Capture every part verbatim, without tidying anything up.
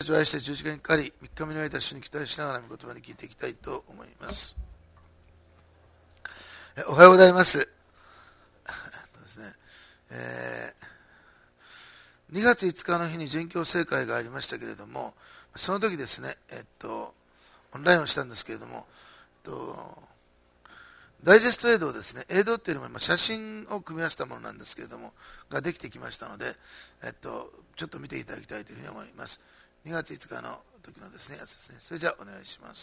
ちを愛して十字架にかかり、三日目の間主に期待しながら御言葉に聞いていきたいと思います。おはようございます。ですねえー、にがついつかの日に殉教聖会がありましたけれども、その時ですね、えっと、オンラインをしたんですけれども、えっと、ダイジェスト映像ですね、映像っていうのも今写真を組み合わせたものなんですけれども、ができてきましたので、えっと、ちょっと見ていただきたいというふうに思います。にがついつかの時のですね、やつですね。それじゃあお願いします。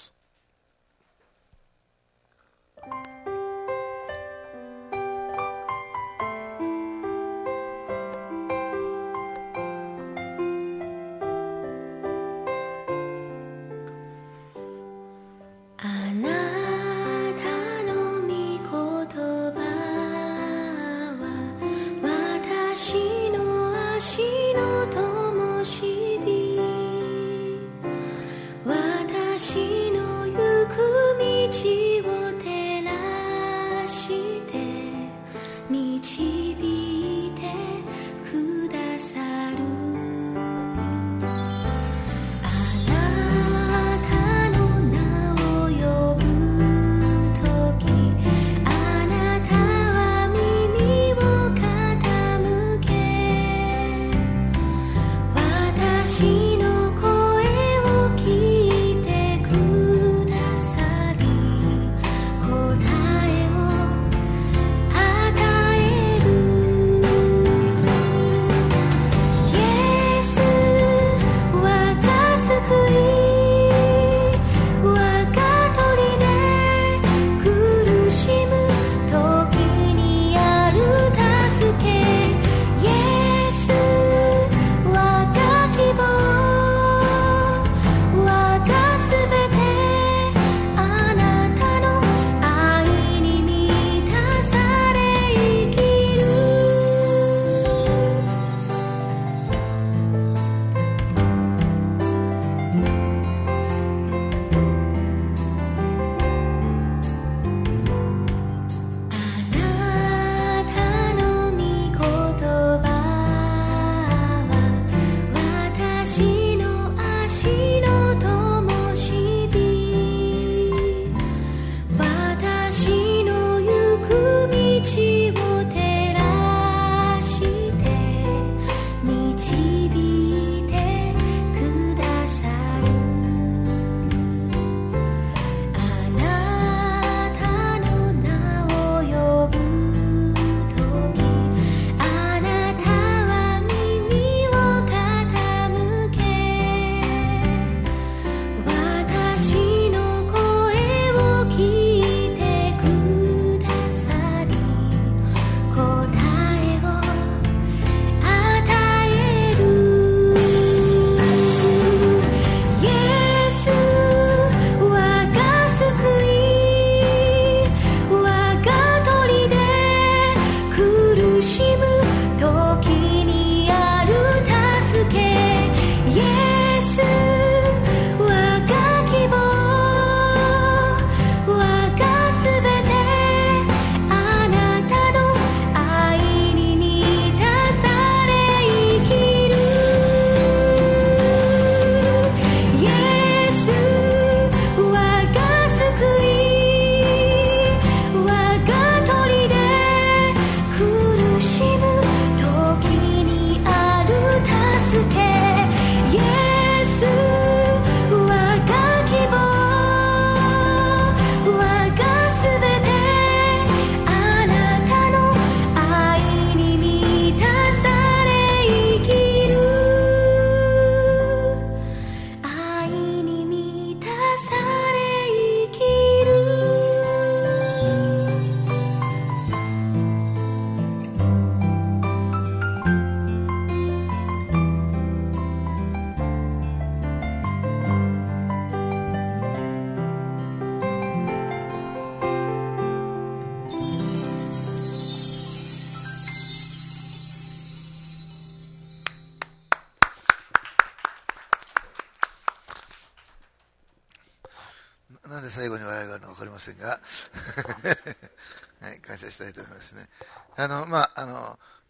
なんで最後に笑いがあるのか分かりませんが、はい、感謝したいと思いますね。あの、まあ、あの、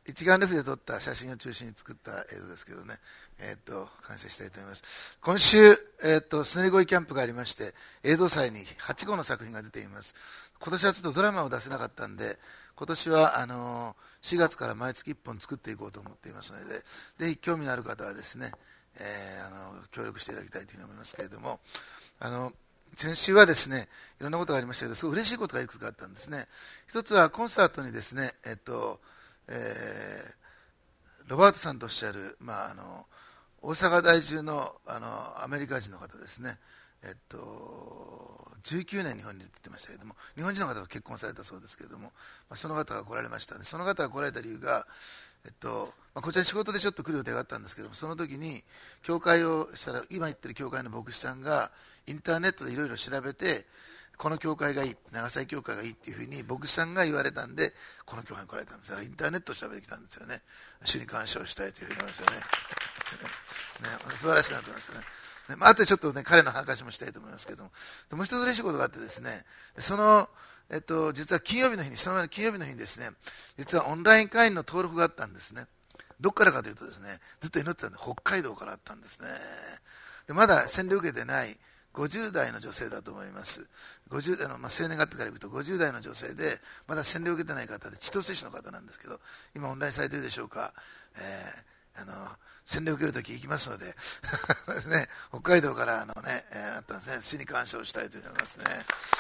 一眼レフで撮った写真を中心に作った映像ですけどね、えー、と完成したいと思います。今週、えー、とスネゴイキャンプがありまして、映像祭にはちごうの作品が出ています。今年はちょっとドラマを出せなかったんで、今年はあのー、しがつから毎月いっぽん作っていこうと思っていますので、ぜひ興味のある方はですね、えー、あの協力していただきたいというふうに思いますけれども、あの先週はですね、いろんなことがありましたけど、すごい嬉しいことがいくつかあったんですね。一つはコンサートにですね、えっとえー、ロバートさんとおっしゃる、まあ、あの大阪在住 の, あのアメリカ人の方ですね、えっと、じゅうきゅうねん日本に出てましたけれども、日本人の方と結婚されたそうですけれども、まあ、その方が来られました。その方が来られた理由が、えっとまあ、こちらに仕事でちょっと来る予定があったんですけども、その時に教会をしたら、今言ってる教会の牧師さんがインターネットでいろいろ調べて、この教会がいい、長崎教会がいいっていうふうに牧師さんが言われたんで、この教会に来られたんですが、インターネットを調べてきたんですよね。主に感謝をしたいというふうに思いましたね。ね、素晴らしいなと思いましたね。ね、まあ後でちょっとね、彼の話もしたいと思いますけども、もう一つ嬉しいことがあってですね、その、えっと、実は金曜日の日に、その前の金曜日の日にですね、実はオンライン会員の登録があったんですね。どこからかというとですね、ずっと祈ってたんで、北海道からあったんですね。でまだ洗礼を受けてないごじゅうだいの女性だと思います。ごじゅう代の、まあ、生年月日からいくとごじゅうだいの女性で、まだ洗礼を受けてない方で、千歳市の方なんですけど、今オンラインされてるでしょうか。えー、あの洗礼を受けるとき行きますので、ね、北海道からあの、ねえー、あったんですね。主に感謝をしたいと思いますね。ね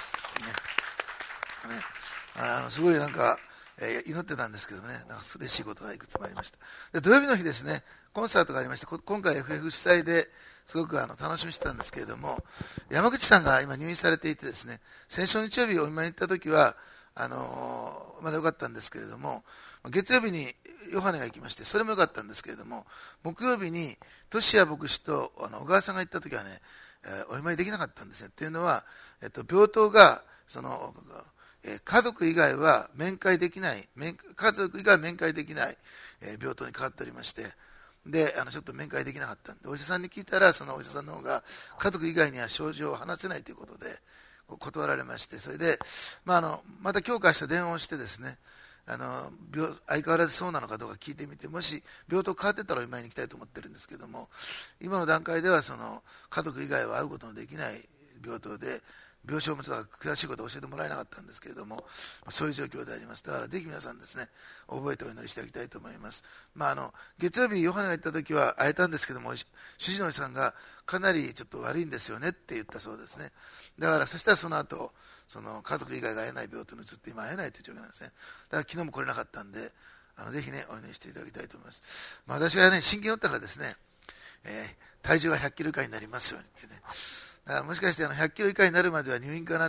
ね、あのすごいなんか、えー、祈ってたんですけどね、なんか嬉しいことがいくつもありました。で土曜日の日ですね、コンサートがありまして、今回 エフエフ 主催ですごくあの楽しみにしてたんですけれども、山口さんが今入院されていてですね、先週日曜日お見舞いに行った時はあのー、まだ良かったんですけれども、月曜日にヨハネが行きまして、それも良かったんですけれども、木曜日にトシヤ牧師とあの小川さんが行った時はね、えー、お見舞いできなかったんですね。っていうのは、えっと、病棟がその家族以外は面会できない、家族以外は面会できない病棟に変わっておりまして、であのちょっと面会できなかったんで、お医者さんに聞いたら、そのお医者さんの方が家族以外には症状を話せないということで断られまして、それで、まあ、あのまた今日からした電話をしてですね、あの病相変わらずそうなのかどうか聞いてみて、もし病棟変わってたらお見舞いに行きたいと思ってるんですけども、今の段階ではその家族以外は会うことのできない病棟で、病床もちょっと詳しいことを教えてもらえなかったんですけれども、そういう状況であります。だからぜひ皆さんですね、覚えてお祈りしていただきたいと思います。まあ、あの月曜日ヨハネが行った時は会えたんですけども、主治のおじさんがかなりちょっと悪いんですよねって言ったそうですね。だからそしたらその後その家族以外が会えない病棟に移って今会えないという状況なんですね。だから昨日も来れなかったんで、あのぜひねお祈りしていただきたいと思います。まあ、私がね真剣に祈ったからですね、えー、体重がひゃっキロ以下になりますようにってね、だからもしかしてあのひゃっキロ以下になるまでは入院かなって、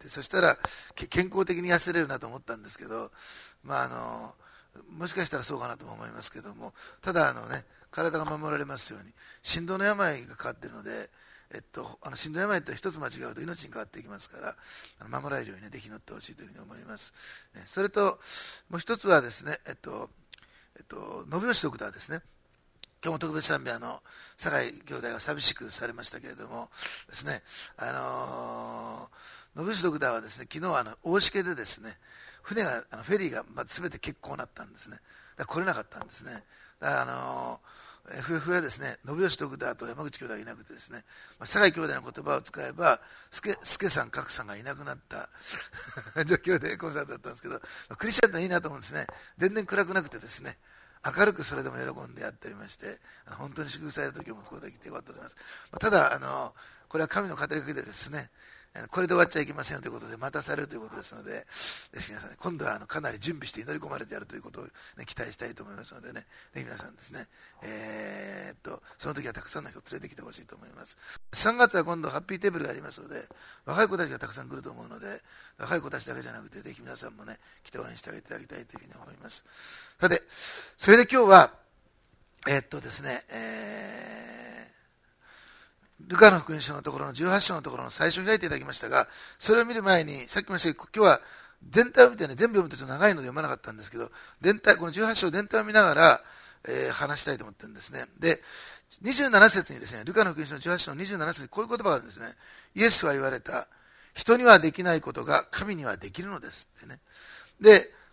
そしたら健康的に痩せれるなと思ったんですけど、まあ、あのもしかしたらそうかなとも思いますけども、ただあの、ね、体が守られますように、心臓の病がかかっているので、えっと、あの心臓病って一つ間違うと命に変わっていきますから、あの守られるように、ね、ぜひ祈ってほしいというふうに思います、ね、それともう一つはですね、えっとえっと、信義ドクターですね。今日も特別賛美あの酒井兄弟が寂しくされましたけれどもですね、あのー、信義ドクターはですね、昨日あの大しけでですね、船があのフェリーがまず全て欠航になったんですね。だから来れなかったんですね。だからあのー、エフエフ はですね、信義ドクターと山口兄弟がいなくてですね、まあ、酒井兄弟の言葉を使えば助さん格さんがいなくなった状況でコンサートだったんですけど、クリスチャンっていいなと思うんですね。全然暗くなくてですね、明るくそれでも喜んでやっておりまして、本当に祝福された時を持つことができてよかったと思います。ただあのこれは神の語りかけでですね、これで終わっちゃいけませんよということで待たされるということですので、皆さん、ね、今度はあのかなり準備して祈り込まれてやるということを、ね、期待したいと思いますのでね、ぜひ皆さんですね、えー、っとその時はたくさんの人を連れてきてほしいと思います。さんがつは今度ハッピーテーブルがありますので、若い子たちがたくさん来ると思うので、若い子たちだけじゃなくてぜひ皆さんもね来て応援してあげていただきたいというふうに思います。さて、それで今日はえー、っとですね、えー、ルカの福音書のところのじゅうはち章のところの最初に開いていただきましたが、それを見る前にさっきも言いましたけど、今日は全体を見てね、全部読むとちょっと長いので読まなかったんですけど、全体このじゅうはち章全体を見ながら、えー、話したいと思ってるんですね。でにじゅうなな節にですね、ルカの福音書のじゅうはち章のにじゅうなな節にこういう言葉があるんですね。イエスは言われた。人にはできないことが神にはできるのですってね。で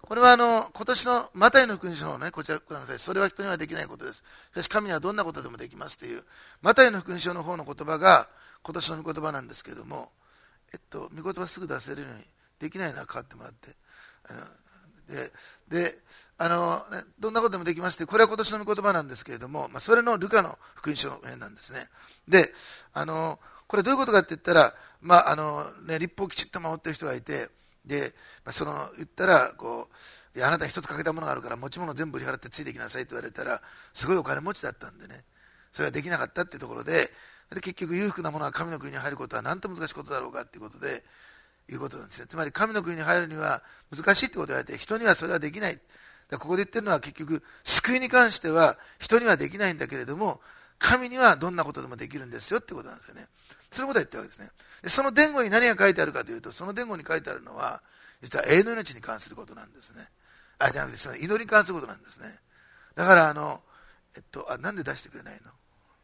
これはあの今年のマタイの福音書のね、こちらご覧ください。それは人にはできないことです。しかし神にはどんなことでもできますという、マタイの福音書の方の言葉が今年の御言葉なんですけれども、えっと、御言葉すぐ出せるようにできないなら変わってもらって。あので、であのね、どんなことでもできますって、これは今年の御言葉なんですけれども、まあ、それのルカの福音書の編なんですね。で、あのこれどういうことかって言ったら、まああのね、立法をきちっと守ってる人がいて、で、まあ、その言ったらこう、いやあなたに一つ欠けたものがあるから持ち物全部売り払ってついてきなさいと言われたら、すごいお金持ちだったんでね、それができなかったっていうところで、で結局裕福なものが神の国に入ることはなんと難しいことだろうかっていうことでいうことなんですね。つまり神の国に入るには難しいってことを言われて、人にはそれはできない。だここで言ってるのは結局救いに関しては人にはできないんだけれども、神にはどんなことでもできるんですよってことなんですよね。そのことを言ってるわけですね。でその伝言に何が書いてあるかというと、その伝言に書いてあるのは実は永遠の命に関することなんですね。あ、じゃなくてすみません、祈りに関することなんですね。だからあのえっとあなんで出してくれないの？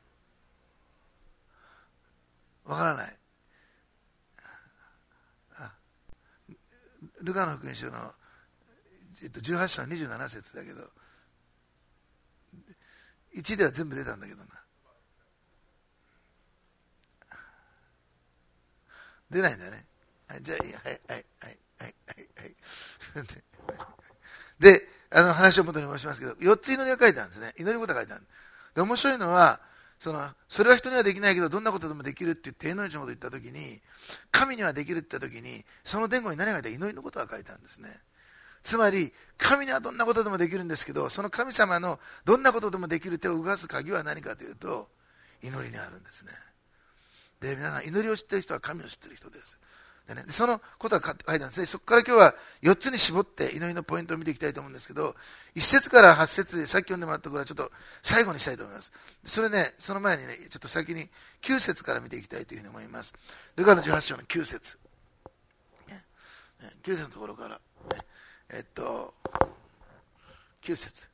わからない。あルカの福音書の、えっと、じゅうはち章のにじゅうなな節だけど、いちでは全部出たんだけどな。出ないんだよね。はい、じゃあいい、はいはいはいはいはいはいで、あの話を元に申しますけど、よっつ祈りが書いてあるんですね。祈り事が書いてある。で、面白いのは、そのそれは人にはできないけどどんなことでもできるって言って永遠の命のことを言ったときに、神にはできるって言ったときに、その伝言に何が書いてある？祈りのことが書いてあるんですね。つまり神にはどんなことでもできるんですけど、その神様のどんなことでもできる手を動かす鍵は何かというと、祈りにあるんですね。で、皆さん祈りを知っている人は神を知っている人です。でね、そのことが書いてあるんですね。そこから今日はよっつに絞って祈りのポイントを見ていきたいと思うんですけど、いち節からはち節でさっき読んでもらったところはちょっと最後にしたいと思います。それね、その前にね、ちょっと先にきゅう節から見ていきたいというふうに思います。ルカのじゅうはち章のきゅう節、ね、きゅう節のところから、ね、えっときゅう節、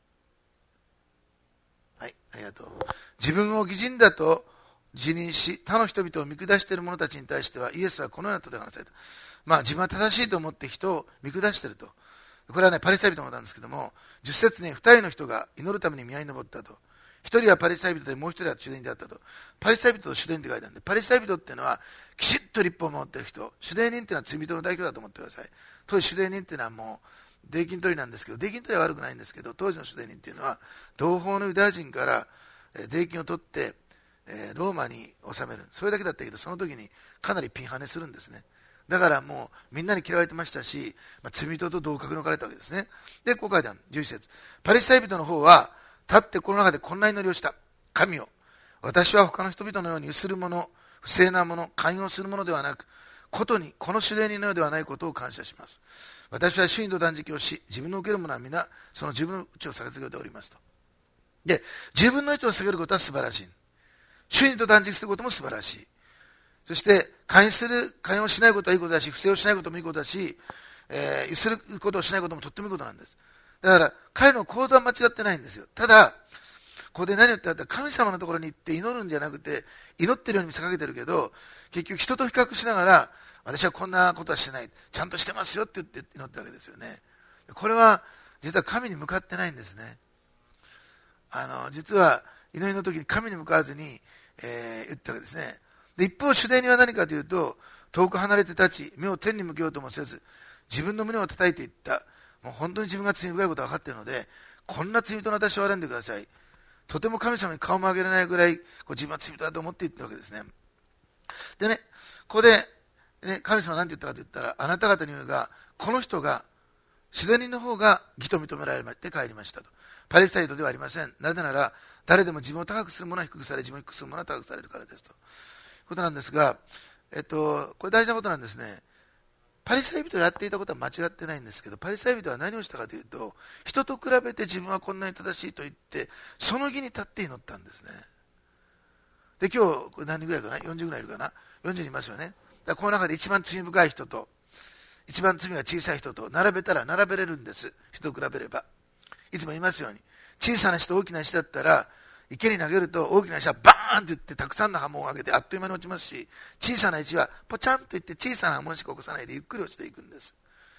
はい、ありがとう。自分を義人だと自認し他の人々を見下している者たちに対してはイエスはこのようなことで話された。まあ自分は正しいと思って人を見下していると。これはねパリサイ人のことなんですけども、じゅっ節にふたりの人が祈るために宮に登ったと。ひとりはパリサイ人でもうひとりは主伝人であったと。パリサイ人と主伝人って書いてあるんで、パリサイ人っていうのはきちっと立法を守っている人、主伝人っていうのは罪人の代表だと思ってください。当時主伝人っていうのはもう税金取りなんですけど、税金取りは悪くないんですけど、当時の主伝人っていうのは同胞のユダヤ人から税金を取ってえー、ローマに収める、それだけだったけど、その時にかなりピンハネするんですね。だからもうみんなに嫌われてましたし、まあ、罪人と同格に置かれたわけですね。で、こう書いてあるじゅういち節、パリサイ人の方は立ってこの中でこんな祈りをした。神よ、私は他の人々のようにゆするもの、不正なもの、寛容するものではなく、ことにこの主伝人のようではないことを感謝します。私は主にと断食をし、自分の受けるものは皆その自分のうちを下げておりますと。で、自分のうちを下げることは素晴らしい。主にと断食することも素晴らしい。そして寛容する、寛容しないことはいいことだし、不正をしないこともいいことだし、えー、ゆすることをしないこともとってもいいことなんです。だから彼の行動は間違ってないんですよ。ただここで何を言ってあったら、神様のところに行って祈るんじゃなくて、祈ってるように見せかけてるけど、結局人と比較しながら、私はこんなことはしてない、ちゃんとしてますよって言って祈ってるわけですよね。これは実は神に向かってないんですね。あの実は祈りの時に神に向かわずに、えー、言ったわけですね。で一方主伝人は何かというと、遠く離れて立ち目を天に向けようともせず、自分の胸を叩いていった。もう本当に自分が罪深いことが分かっているので、こんな罪人の私を憐れんでください。とても神様に顔も上げられないぐらいこう自分は罪人だと思って言ってるわけですね。でね、ここで、ね、神様は何て言ったかと言ったら、あなた方に言うが、この人が主伝人の方が義と認められて帰りましたと。パリサイ人ではありません。なぜなら誰でも自分を高くする者は低くされ、自分を低くする者は高くされるからですということなんですが、えっと、これ大事なことなんですね。パリサイ人がやっていたことは間違ってないんですけど、パリサイ人は何をしたかというと、人と比べて自分はこんなに正しいと言ってその義に立って祈ったんですね。で今日これ何人ぐらいかな、よんじゅうぐらいいるかな、よんじゅうにんいますよね。だからこの中で一番罪深い人と一番罪が小さい人と並べたら並べれるんです。人と比べれば。いつも言いますように、小さな石と大きな石だったら池に投げると大きな石はバーンと言ってたくさんの波紋を上げてあっという間に落ちますし、小さな石はポチャンと言って小さな波紋しか起こさないでゆっくり落ちていくんです。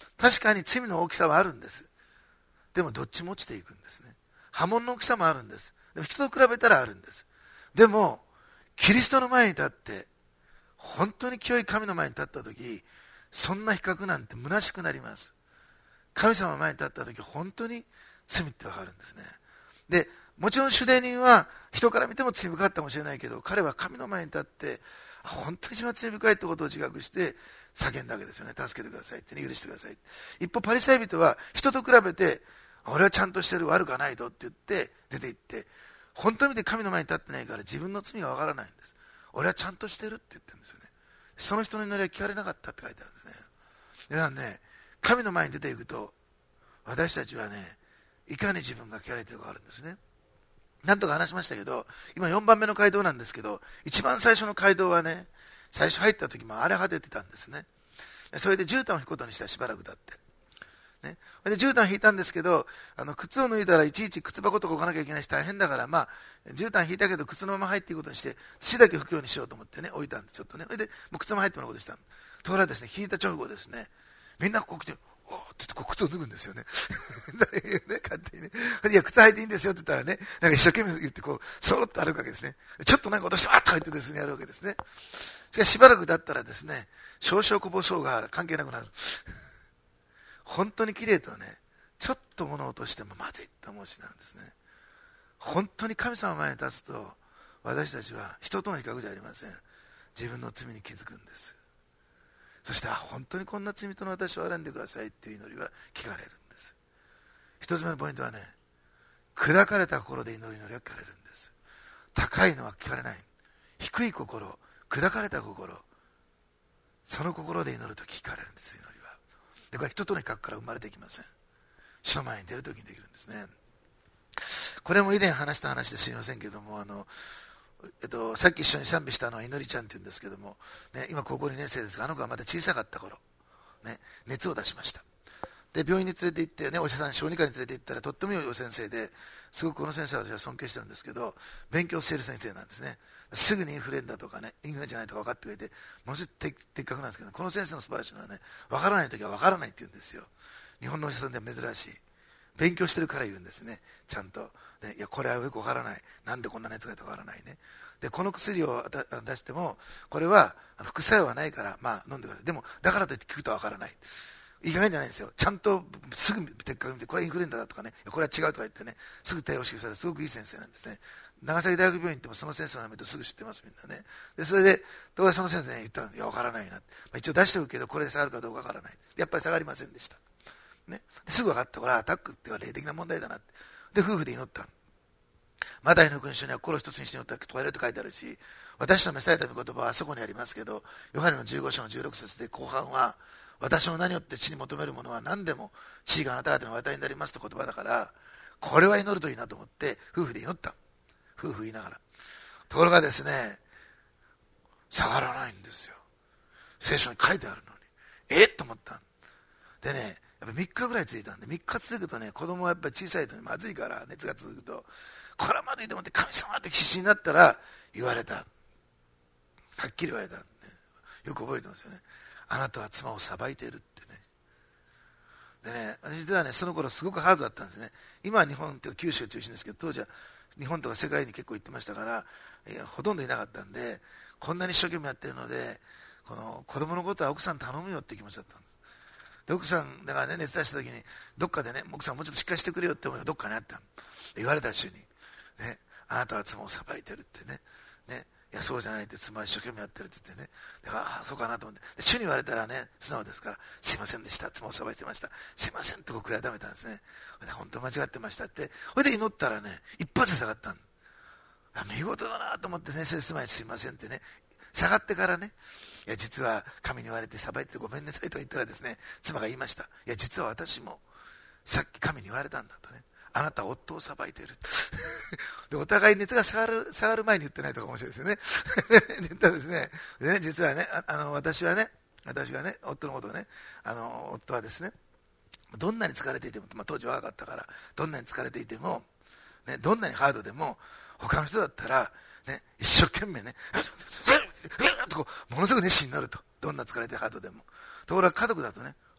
確かに罪の大きさはあるんです。でもどっちも落ちていくんですね。波紋の大きさもあるんです。でも人と比べたらあるんです。でもキリストの前に立って、本当に清い神の前に立った時、そんな比較なんて虚しくなります。神様の前に立った時、本当に罪ってわかるんですね。でもちろん主税人は人から見ても罪深かったかもしれないけど、彼は神の前に立って本当に一番罪深いってことを自覚して叫んだわけですよね。助けてくださいって、ね、許してください。一方パリサイ人は人と比べて、俺はちゃんとしてる、悪くはないとって言って出て行って、本当に見て神の前に立ってないから自分の罪がわからないんです。俺はちゃんとしてるって言ってるんですよね。その人の祈りは聞かれなかったって書いてあるんですね。だからね、神の前に出ていくと私たちはね、いかに自分が聞かれているかがあるんですね。なんとか話しましたけど、今よんばんめの街道なんですけど、一番最初の街道はね、最初入った時も荒れ果ててたんですね。それで絨毯を引くことにしたらしばらく経って、ね、それで絨毯引いたんですけど、あの靴を脱いだらいちいち靴箱とか置かなきゃいけないし大変だから、まあ絨毯引いたけど靴のまま入っていくことにして、土だけ拭くようにしようと思ってね、置いたんです。ちょっとね。それでもう靴も入ってもらうことにした。ところがですね、引いた直後ですね、みんなこう来て、おーって言ってこう靴を脱ぐんですよね。ね、勝手にね。いや、靴履いていいんですよって言ったらね、なんか一生懸命言ってこう、そろっと歩くわけですね。ちょっとなんか落として、わーっと入ってですね、やるわけですね。しかししばらく経ったらですね、少々こぼそうが関係なくなる。本当に綺麗とはね、ちょっと物を落としてもまずいって思うしなんですね。本当に神様の前に立つと、私たちは人との比較じゃありません。自分の罪に気づくんです。そして、あ、本当にこんな罪人の私を憐れんでくださいっていう祈りは聞かれるんです。一つ目のポイントはね、砕かれた心で祈り祈りは聞かれるんです。高いのは聞かれない。低い心、砕かれた心、その心で祈ると聞かれるんです。祈りは。で、これは人との比較から生まれてきません。主の前に出るときにできるんですね。これも以前話した話ですいませんけども、あのえっと、さっき一緒に賛美したのは祈りちゃんっていうんですけども、ね、今高校にねん生ですが、あの子はまだ小さかった頃、ね、熱を出しました。で病院に連れて行って、ね、お医者さん小児科に連れて行ったらとっても良い先生で、すごくこの先生は私は尊敬してるんですけど、勉強している先生なんですね。すぐにインフルエンザとかね、インフルエンザじゃないとか分かってくれて、ものすごい的確なんですけど、この先生の素晴らしいのはね、分からないときは分からないって言うんですよ。日本のお医者さんでは珍しい。勉強してるから言うんですね、ちゃんと。ね、いや、これはよく分からない。なんでこんな熱が分からないね。で、この薬を出しても、これは副作用はないから、まあ飲んでください。でも、だからといって聞くと分からない。いい加減じゃないんですよ。ちゃんとすぐ的確に見て、これはインフルエンザだとかね、これは違うとか言ってね、すぐ対応してくださる、すごくいい先生なんですね。長崎大学病院行ってもその先生の名前とすぐ知ってます、みんなね。で、それで、どうやその先生に言ったら、いや、分からないな。まあ、一応出しておくけど、これで下がるかどうか分からない。やっぱり下がりませんでした。ね、すぐ分かった。これはアタックっては霊的な問題だなって。で、夫婦で祈った。マタイの福音書には心一つにして祈ったと問えると書いてあるし、私の召された御言葉はあそこにありますけど、ヨハネのじゅうご章のじゅうろく節で後半は、私の名によって地に求めるものは何でも地があなた方のお与えになりますと言葉だから、これは祈るといいなと思って夫婦で祈った。夫婦言いながら。ところがですね、下がらないんですよ。聖書に書いてあるのに。えっと思った。でね、やっぱみっかぐらい続いたんで、みっか続くとね、子供はやっぱり小さいとまずいから、熱が続くと、これはまずいと思って神様って必死になったら言われた。はっきり言われたんで、よく覚えてますよね。あなたは妻をさばいているってね。でね、私ではね、その頃すごくハードだったんですね。今は日本というか九州中心ですけど、当時は日本とか世界に結構行ってましたから、えー、ほとんどいなかったんで、こんなに一生懸命やってるので、この子供のことは奥さん頼むよって気持ちだったんです。で、奥さんだからね、熱出した時にどっかでね、奥さんもうちょっとしっかりしてくれよって思いがどっかにあった言われた主に、ね、あなたは妻をさばいてるってね、ね、いやそうじゃないって、妻は一生懸命やってるって言ってね、で、ああそうかなと思って、で主に言われたらね、素直ですから、すいませんでした、妻をさばいてました、すいませんと悔やめたんですね。で本当間違ってましたって、それで祈ったらね、一発で下がったんあ見事だなと思ってね、先生すいませんってね、下がってからね、いや実は神に言われてさばいてごめんなさいと言ったらですね、妻が言いました。いや実は私もさっき神に言われたんだとね、あなたは夫をさばいているで、お互い熱が下がる下がる前に言ってないとか面白いですよね言ったらですね、でね、実はね、ああの私はね私がね夫のことをね、あの夫はですね、どんなに疲れていても、まあ、当時若かったから、どんなに疲れていても、ね、どんなにハードでも他の人だったら、ね、一生懸命ねとこうものすごく熱心になると、どんな疲れてハードでも。ところが家族だとね、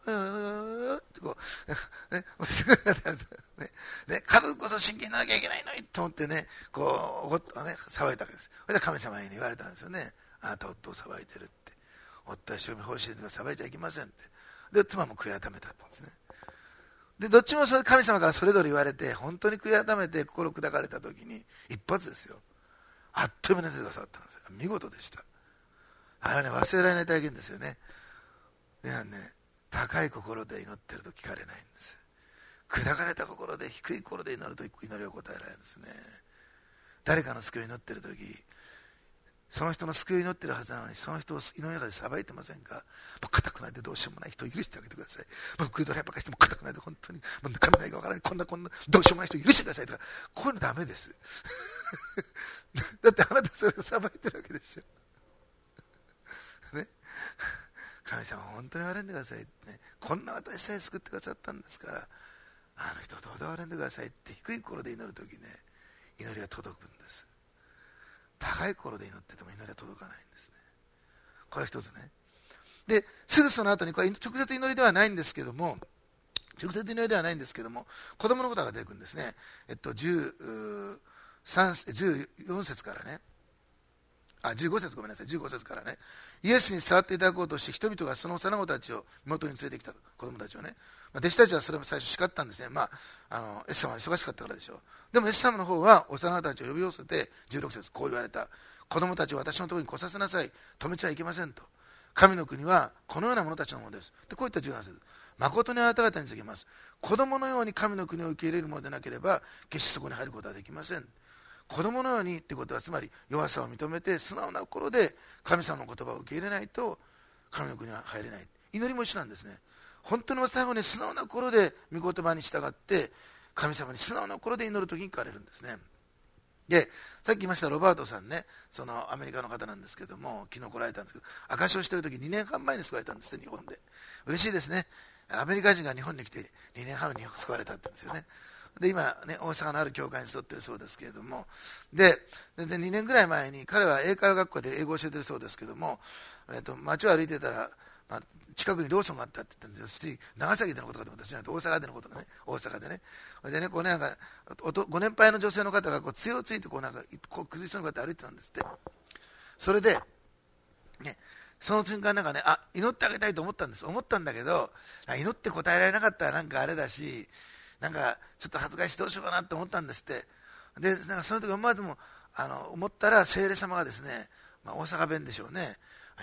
ってこう、ね、ね、ね、家族こそ真剣にならなきゃいけないのにと思ってね、こう、おっとね、騒いだわけです。それで神様に言われたんですよね。あなた夫を裁いてるって。夫は一生懸命奉仕してるから裁いちゃいけませんって。で、妻も悔い改めたって言うんですね。で、どっちもそれ神様からそれぞれ言われて、本当に悔い改めて心砕かれた時に、一発ですよ。あっという間に先生が触ったんですよ。見事でした。あれはね、忘れられない体験ですよね。ではね、高い心で祈ってると聞かれないんです。砕かれた心で、低い心で祈ると祈りを答えられるんですね。誰かの救いを祈ってる時、その人の救いを祈ってるはずなのに、その人を祈りの中で裁いてませんか。もう固くないでどうしようもない人を許してあげてください。もう食いどらいばかりしても固くないで本当に、もう神ないか分からない、こんなこんなどうしようもない人を許してくださいとか、こういうのダメです。だってあなたそれを裁いてるわけでしょ。ね。神様本当に憐れんでくださいってね。こんな私さえ救ってくださったんですから、あの人をどうぞ憐れんでくださいって低い心で祈るときね、祈りが届くんです。高い心で祈ってても祈りは届かないんですね。これは一つね。で、すぐその後に、これ直接祈りではないんですけども、直接祈りではないんですけども、子供のことが出てくるんですね。えっと、じゅうさん、じゅうよん節からね、あ、じゅうご節ごめんなさい、じゅうご節からね、イエスに触っていただこうとして、人々がその幼子たちを元に連れてきた子供たちをね、まあ、弟子たちはそれも最初叱ったんですね。まあ、あの、イエス様は忙しかったからでしょう。でもイエス様の方は幼子たちを呼び寄せて、じゅうろく節こう言われた。子供たちを私のところに来させなさい。止めちゃいけませんと。神の国はこのような者たちのものです。で、こういったじゅうなな節。誠にあなた方に告げます。子供のように神の国を受け入れるものでなければ、決してそこに入ることはできません。子供のようにってことは、つまり弱さを認めて素直な心で神様の言葉を受け入れないと神の国は入れない。祈りも一緒なんですね。本当の最後に素直な心で御言葉に従って神様に素直な心で祈るときに聞かれるんですね。で、さっき言いましたロバートさんね、そのアメリカの方なんですけども、昨日来られたんですけど、証しをしているときにねんはん前に救われたんですね、日本で。嬉しいですね。アメリカ人が日本に来てにねんはんに救われたって言うんですよね。で今ね、大阪のある教会に沿ってるそうですけれども、ででにねんぐらい前に彼は英会話学校で英語を教えてるそうですけども、えー、と街を歩いてたら、まあ、近くにローソンがあったって言ったんですよ。長崎でのことかと思ったら、大阪でのことね、大阪でね。でね、こうね、なんかご年配の女性の方がこう杖をついてこうなんかこう崩しそうな方歩いてたんですって。それで、ね、その瞬間なんかね、あ、祈ってあげたいと思ったんです。思ったんだけど、祈って答えられなかったらなんかあれだし、なんかちょっと恥ずかしいどうしようかなと思ったんですって。で、なんかその時思わずもあの思ったら聖霊様がですね、まあ、大阪弁でしょうね、はい、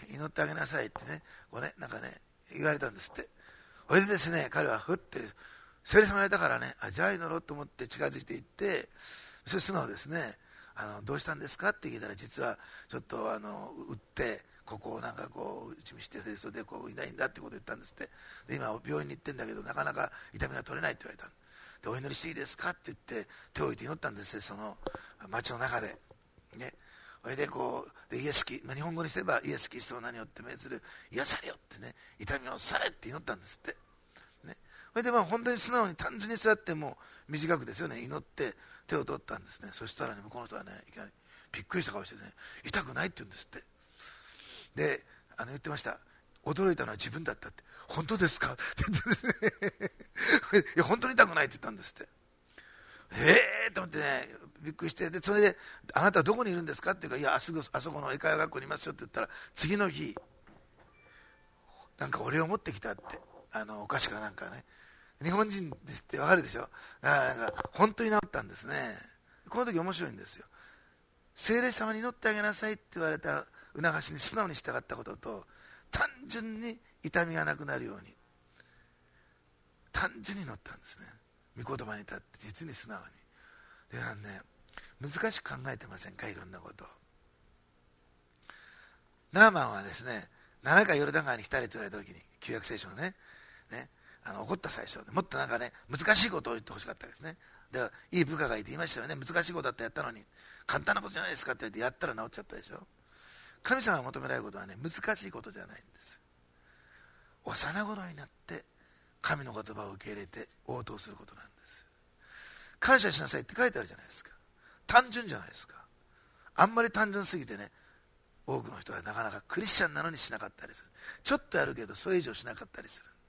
祈ってあげなさいってね、こうね、なんかね、言われたんですって。それでですね、彼はふって聖霊様が言われたからね、あ、じゃあ祈ろうと思って近づいていって、それ素直ですね、あのどうしたんですかって聞いたら、実はちょっとあの打ってここをなんかこう打ち身してそれでこういないんだってことを言ったんですって。で今病院に行ってんだけどなかなか痛みが取れないって言われた。でお祈りしていいですかって言って手を置いて祈ったんですね、その街の中でね。それでこうでイエスキ、まあ、日本語にすればイエスキリストを名によって命ずる癒されよってね、痛みを去れって祈ったんですってね。それでまあ本当に素直に単純に座っても短くですよね、祈って手を取ったんですね。そしたらね、向こうの人はね、いきなりびっくりした顔してね、痛くないって言うんですって。で、あの言ってました。驚いたのは自分だったって。本当ですかって言ってですねいや本当に痛くないって言ったんですって。ええーと思ってね、びっくりして、でそれであなたはどこにいるんですかっていうか、いやあそこ、あそこの英会話学校にいますよって言ったら、次の日なんか俺を持ってきたって、あのお菓子かなんかね。日本人ですってわかるでしょ。だからなんか本当に治ったんですね。この時面白いんですよ。聖霊様に祈ってあげなさいって言われた促しに素直に従ったことと、単純に痛みがなくなるように単純に祈ったんですね。御言葉に立って実に素直に。でなんね、難しく考えてませんか、いろんなことを。ナーマンはですね、ななかいヨルダン川に浸れと言われた時に、旧約聖書のね、ね、あの怒った最初で、もっとなんかね、難しいことを言ってほしかったですね。でいい部下がいて言いましたよね、難しいことだってやったのに簡単なことじゃないですかって言ってやったら治っちゃったでしょ。神様が求められることはね、難しいことじゃないんです。幼心になって神の言葉を受け入れて応答することなんです。感謝しなさいって書いてあるじゃないですか。単純じゃないですか。あんまり単純すぎてね、多くの人はなかなかクリスチャンなのにしなかったりする。ちょっとやるけどそれ以上しなかったりするんで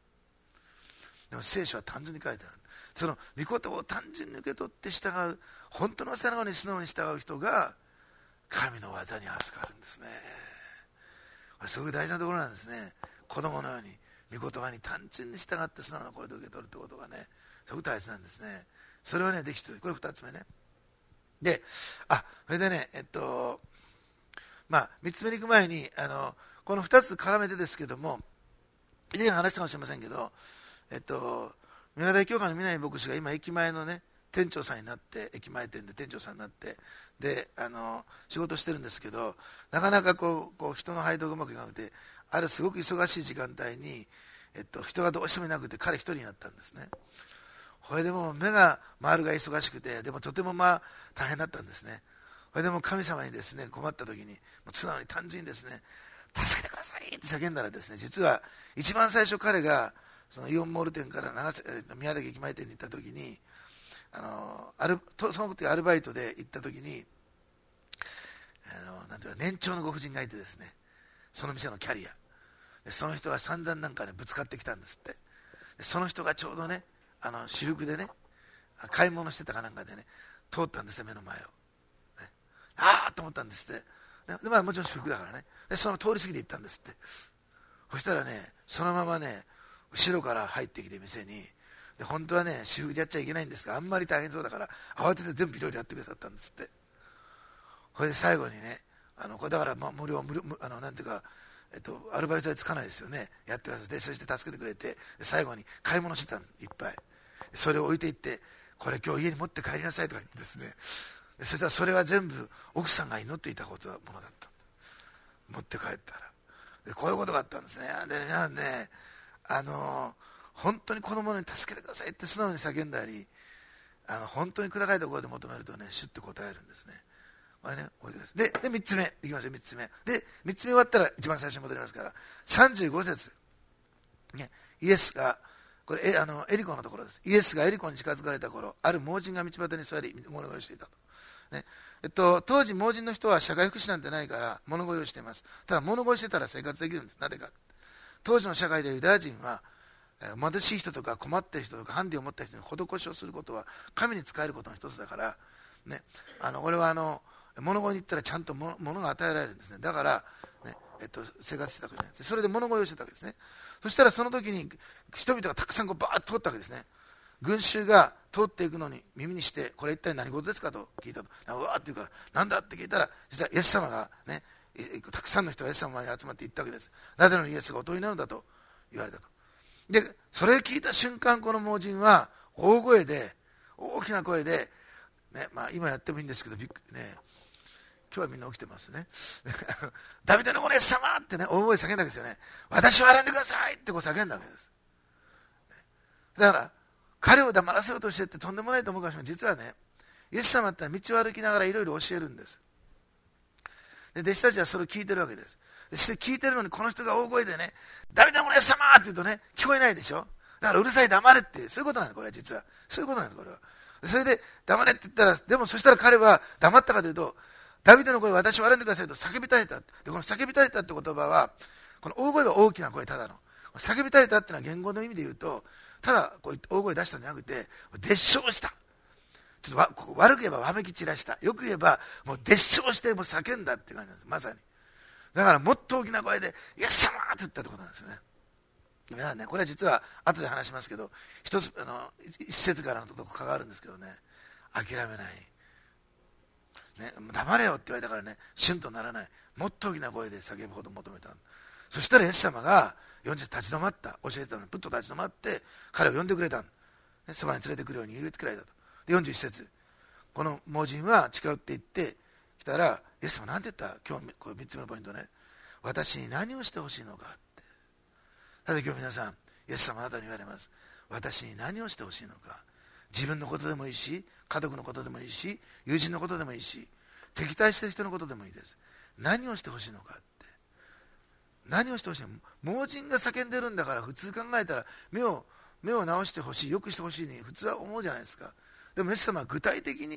でも聖書は単純に書いてある。その御言葉を単純に受け取って従う、本当の背中に素直に従う人が神の技に預かるんですね。これすごく大事なところなんですね。子供のように御言葉に単純に従って素直な声で受け取るということがね、すごく大事なんですね。それをねできている。これふたつめね。で、あ、それでね、えっとまあみっつめに行く前に、あのこのふたつ絡めてですけども、以前話したかもしれませんけど、えっと三輪大教会の南牧師が今駅前のね店長さんになって、駅前店で店長さんになって、であの仕事してるんですけど、なかなかこうこう人の配当がうまくいかなくて、あるすごく忙しい時間帯に、えっと、人がどうしてもいなくて彼一人になったんですね。これでも目が回るが忙しくて、でもとてもまあ大変だったんですね。これでも神様にですね困った時に、もう素直に単純にですね、助けてくださいって叫んだらですね、実は一番最初彼がそのイオンモール店から長瀬宮崎駅前店に行った時に、あのアルその時アルバイトで行った時に、あのなんていうか年長のご婦人がいてですね、その店のキャリアで、その人が散々なんかねぶつかってきたんですって。でその人がちょうどね、あの私服でね買い物してたかなんかでね通ったんですよ、目の前を、ね、ああと思ったんですって。でで、まあ、もちろん私服だからね、でその通り過ぎて行ったんですって。そしたらね、そのままね後ろから入ってきて店に、で本当はね私服でやっちゃいけないんですが、あんまり大変そうだから慌てて全部いろいろやってくださったんですって。これで最後にね、あのこれだからまあ無料無料あのなんていうか、えっと、アルバイト代つかないですよね、やってください。でそして助けてくれて、で最後に買い物してたのいっぱい。それを置いていって、これ今日家に持って帰りなさいとか言ってですね、でそしたらそれは全部奥さんが祈っていたことものだった。持って帰ったらでこういうことがあったんですね。で皆さんね、あの本当に子供に助けてくださいって素直に叫んだり、あの本当に砕かれた声で求めるとね、シュッと答えるんですね。これね、覚えてください。で、でみっつめいきますよ。みっつめでみっつめ終わったら一番最初に戻りますから、さんじゅうご節、ね、イエスがこれえあのエリコのところです。イエスがエリコに近づかれた頃、ある盲人が道端に座り物乞いしていたと、ねえっと、当時盲人の人は社会福祉なんてないから物乞いをしています。ただ物乞いしてたら生活できるんです。なぜか、当時の社会でユダヤ人は貧しい人とか困っている人とかハンディを持った人に施しをすることは神に仕えることの一つだから、ね、あの俺はあの物乞いに行ったらちゃんと物が与えられるんですね。だから、ねえっと、生活してたわけじゃないです。それで物乞いをしてたわけですね。そしたらその時に人々がたくさんこうバーッと通ったわけですね。群衆が通っていくのに耳にして、これ一体何事ですかと聞いたと。うわーって言うから、なんだって聞いたら、実はイエス様がね、たくさんの人がイエス様に集まって行ったわけです。なぜなのイエスがお問いなのだと言われたと。でそれを聞いた瞬間、この盲人は大声で、大きな声で、ねまあ、今やってもいいんですけど、びっくりね、今日はみんな起きてますねダビデの子イエス様ってね、大声叫んだわけですよね。私を選んでくださいってこう叫んだわけです。だから彼を黙らせようとしてってとんでもないと思うかもしれない。実はね、イエス様って道を歩きながらいろいろ教えるんです。で弟子たちはそれを聞いてるわけです。でして聞いてるのに、この人が大声でね、ダビデの子イエス様って言うとね、聞こえないでしょ。だからうるさい、黙れっていう、そういうことなんです。これは実はそういうことなんです。これはそれで黙れって言ったら、でもそしたら彼は黙ったかというと、ダビデの声、私を選んでくださいと叫び絶えた。でこの叫び絶えたって言葉は、この大声は大きな声、ただの叫び絶えたっていうのは言語の意味で言うと、ただこう大声出したんじゃなくて、絶唱した。ちょっとわ悪く言えばわめき散らした。よく言えばもう絶唱してもう叫んだっていう感じなんです。まさにだからもっと大きな声でイエス様って言ったってことなんですよね。皆さんね、これは実は後で話しますけど、一つあの一節からのところと関わるんですけどね、諦めない、ね、黙れよって言われたからね、シュンとならない、もっと大きな声で叫ぶほど求めた。そしたらイエス様がよんじゅう立ち止まった、教えてたのにプッと立ち止まって彼を呼んでくれた、ね、そばに連れてくるように言ってくれたと。でよんじゅういち節、この盲人は近寄っていってきたら、イエス様なんて言った？今日これみっつめのポイントね、私に何をしてほしいのかって。ただ今日皆さん、イエス様あなたに言われます。私に何をしてほしいのか。自分のことでもいいし、家族のことでもいいし、友人のことでもいいし、敵対している人のことでもいいです。何をしてほしいのかって。何をしてほしいの？盲人が叫んでるんだから、普通考えたら目を目を直してほしい、よくしてほしいに普通は思うじゃないですか。でもイエス様は具体的に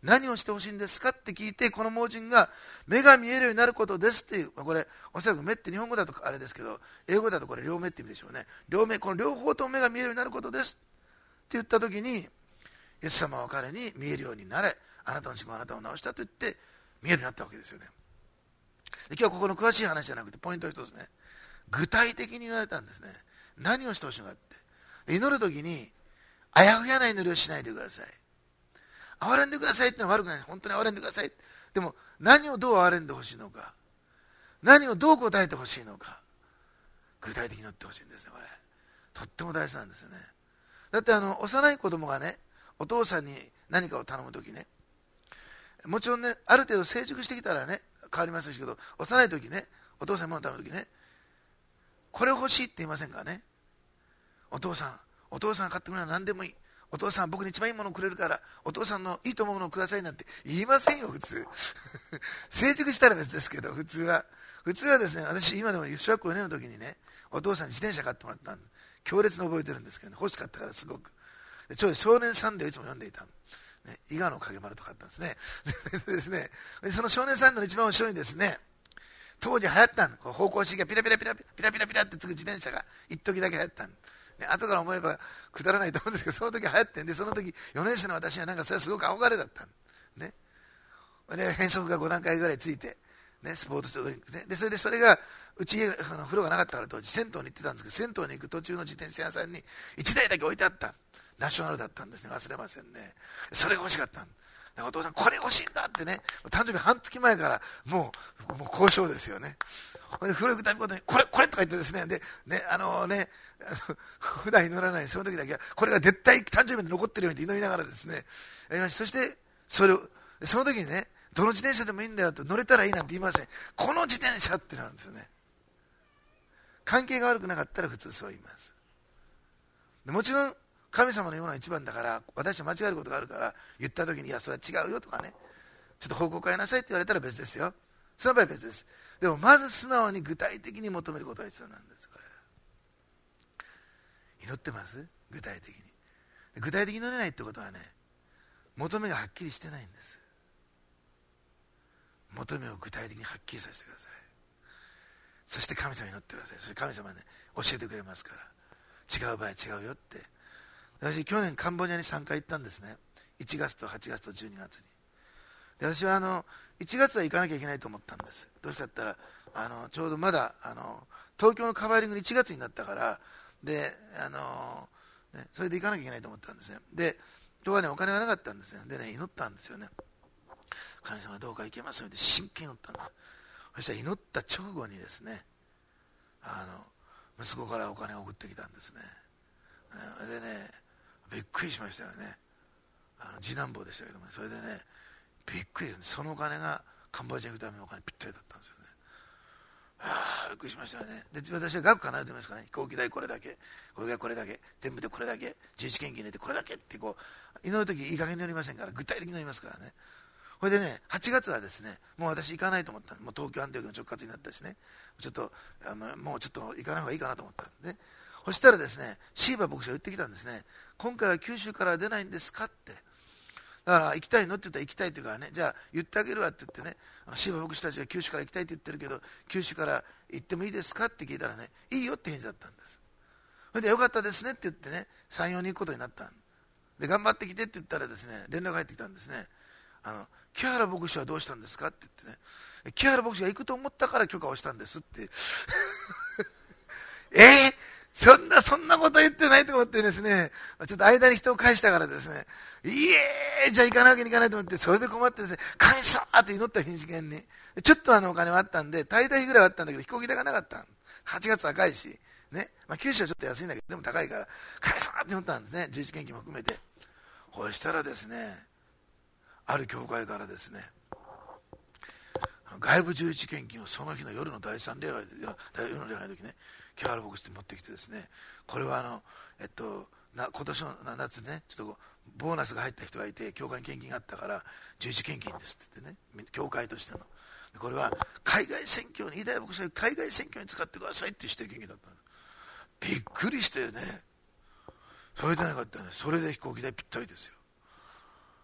何をしてほしいんですかって聞いて、この盲人が目が見えるようになることですっていう、これおそらく目って日本語だとあれですけど、英語だとこれ両目って意味でしょうね。両目、この両方とも目が見えるようになることですって言った時に、イエス様は彼に見えるようになれ、あなたの信仰はあなたを治したと言って見えるようになったわけですよね。で今日はここの詳しい話じゃなくて、ポイント一つね、具体的に言われたんですね。何をしてほしいのかって。祈る時にあやふやな祈りをしないでください。憐れんでくださいってのは悪くないです。本当に憐れんでください。でも何をどう憐れんでほしいのか、何をどう答えてほしいのか、具体的に祈ってほしいんですね。これとっても大事なんですよね。だってあの幼い子供がね、お父さんに何かを頼む時ね、もちろんね、ある程度成熟してきたらね変わりますけど、幼い時ね、お父さんに物を頼む時ね、これ欲しいって言いませんからね。お父さんお父さんが買ってくれるのは何でもいい、お父さんは僕に一番いいものをくれるからお父さんのいいと思うものをくださいなんて言いませんよ、普通成熟したら別ですけど、普通は普通はですね、私今でも小学校よねんの時にね、お父さんに自転車買ってもらったんで、強烈に覚えてるんですけど、ね、欲しかったからすごく。でちょうど少年サンデーをいつも読んでいた、ね、伊賀の影丸とかあったんですねですね、でその少年サンデーの一番後ろにですね、当時流行ったん、こう方向式がピラピラピラピラピラピラってつく自転車が一時だけ流行ったんで、後から思えばくだらないと思うんですけど、その時流行ってんで、その時よねん生の私はなんかそれはすごく憧れだったんね。で変速がご段階ぐらいついて、ね、スポーツドリンクね、でそれでそれがうちあの風呂がなかったから当時銭湯に行ってたんですけど、銭湯に行く途中の自転車屋さんにいちだいだけ置いてあった、ナショナルだったんですね、忘れませんね。それが欲しかったんで、お父さんこれ欲しいんだってね、誕生日半月前からもうもう交渉ですよね。で風呂行くたびごとにこれこれとか言ってですね、でねあのねあの普段祈らないその時だけはこれが絶対誕生日まで残ってるように祈りながらですね、そしてそれをその時にね、どの自転車でもいいんだよと、乗れたらいいなんて言いません。この自転車ってなるんですよね。関係が悪くなかったら普通そう言います。でもちろん神様のような一番だから私は間違えることがあるから言った時にいやそれは違うよとかね、ちょっと方向変えなさいって言われたら別ですよ。その場合は別です。でもまず素直に具体的に求めることが必要なんです。これ祈ってます？具体的に。具体的に祈れないってことはね、求めがはっきりしてないんです。求めを具体的にはっきりさせてください。そして神様に祈ってください。そして神様はね教えてくれますから、違う場合違うよって。私去年カンボジアにさんかい行ったんですね。いちがつとはちがつとじゅうにがつに。で私はあのいちがつは行かなきゃいけないと思ったんです。どうしてかって言ったらあのちょうどまだあの東京のカバーリングにいちがつになったから、であの、ね、それで行かなきゃいけないと思ったんですね。で今日はねお金がなかったんですよ。でね祈ったんですよね。神様どうか行けますよって真剣に祈ったんです。そしたら祈った直後にですね、あの息子からお金を送ってきたんですね。でねびっくりしましたよね。あの次男坊でしたけども、それでねびっくり、そのお金がカンボジアに行くためのお金ぴったりだったんですよね。はあびっくりしましたよね。で私は額かなと思いますからね、飛行機代これだけ、これがこれだけ、全部でこれだけ、十一献金入れてこれだけってこう祈るときいい加減に祈りませんから、具体的に祈りますからね。これでねはちがつはですね、もう私行かないと思ったんで、もう東京アンティオクの直轄になったしね、ちょっとあのもうちょっと行かない方がいいかなと思ったんで、ね、そしたらですねシーバ牧師が言ってきたんですね。今回は九州からは出ないんですかって。だから行きたいのって言ったら行きたいって言うからね、じゃあ言ってあげるわって言ってね、あのシーバ牧師たちが九州から行きたいって言ってるけど九州から行ってもいいですかって聞いたらね、いいよって返事だったんです。それでよかったですねって言ってね、さん、よにん行くことになったんで、頑張ってきてって言ったらですね連絡が入ってきたんですね。あの木原牧師はどうしたんですかって言ってね、木原牧師が行くと思ったから許可をしたんですってえー、そんなそんなこと言ってないと思ってですね、ちょっと間に人を返したからですね、いえーじゃあ行かなわけにいかないと思って、それで困ってですね、神様って祈った品種権にちょっとあのお金はあったんで滞在費ぐらいはあったんだけど飛行機代がなかった。はちがつ高いしね、まあ、九州はちょっと安いんだけどでも高いから神様って祈ったんですね、十一献金も含めて。そしたらですね、ある教会からですね、外部十一献金をその日の夜の第三礼拝で、夜の礼拝の時ね、木原牧師に持ってきてですね、これはあの、えっと、な今年の夏ね、ちょっとボーナスが入った人がいて、教会に献金があったから、十一献金ですって言ってね、教会としての。これは海外宣教に、偉大牧師は海外宣教に使ってくださいっていう指定献金だったの。びっくりしてね、それでなかったね、それで飛行機代ぴったりですよ。